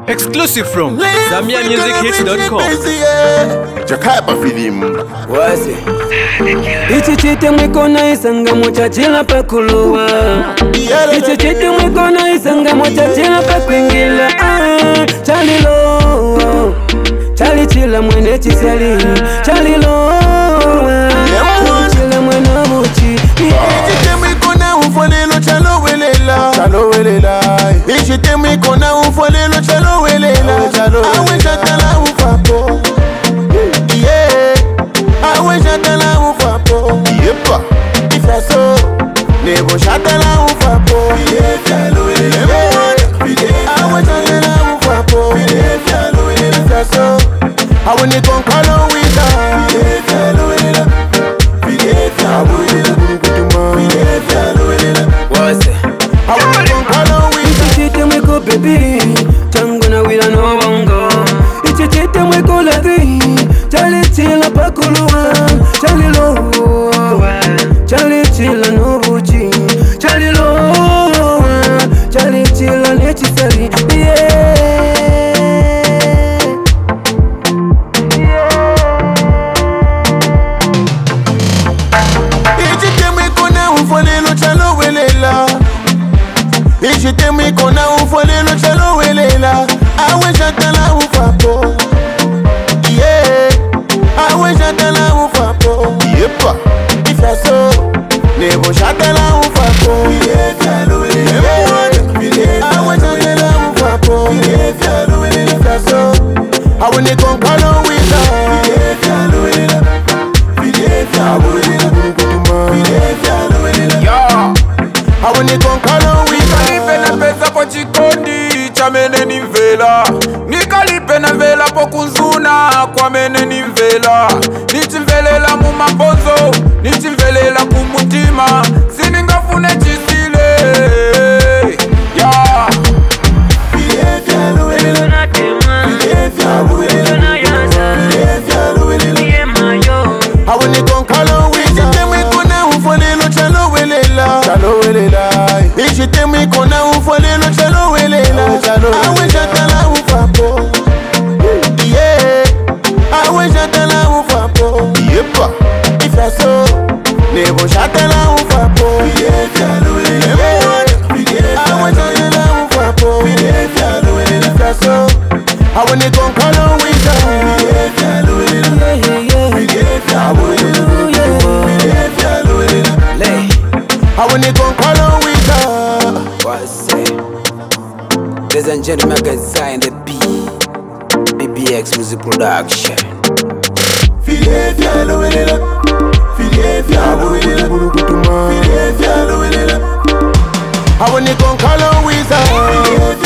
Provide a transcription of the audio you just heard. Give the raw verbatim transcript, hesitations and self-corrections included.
Exclusive from Zamia Music Hits dot com. Jakapa film. Wazi Ichi chite mwikona isanga mochachila pakuluwa Ichi chite mwikona isanga mochachila pakwingila Chalilo Chali chila mwene chisali Chalilo Chila mwene buchi Ichi chite mwikona ufolelo chalo welela Chalo welela Ichi chite mwikona ufolelo chalo welela Awe chatala ufapo Awe chatala ufapo Yepa Ifaso Nebo chatala ufapo Awe chatala ufapo Ifaso Awe ni konkalo wita Wazi Awe ni konkalo wita Ichi chite mwiko baby Changu na wila no bongo Ichi chite mwiko lagi Chali chila pakuluwa Chali lo Chali chila no buchi Chali lo Chali chila nechisari Yeah Ichi temi kona ufolelo chalo welela Ichi temi kona ufolelo chalo welela Awe chatala ufapo Yeah Awe chatala ufapo Yepa Ifaso Nebo chatala ufapo Awe chatala ufapo Ifaso Awe ni konkalo wita Awe ni konkalo wita Nikalipe na pesa po chikondi cha mene ni mvela Nikalipe na vela po kunzuna kwa mene ni mvela Nichimvelela mu mabonzo, nichimvelela kumutima Siningafune chisile Yeah Awe ni konkalo wita Temi kona ufolelo chalo welela Chalo welela Ichi temi kona ufolelo chalo welela Awe chatala ufapo Yeah Awe chatala ufapo Yepa Ifaso Nebo chatala ufapo Awe chatala ufapo Ifaso Awe ni konkalo wita Awe ni konkalo wita Wazi Ladies and gentlemen, guys, in the B B B X Music Production Philadelphia lowelela Philadelphia lowelela Philadelphia lowelela Awe ni konkalo wita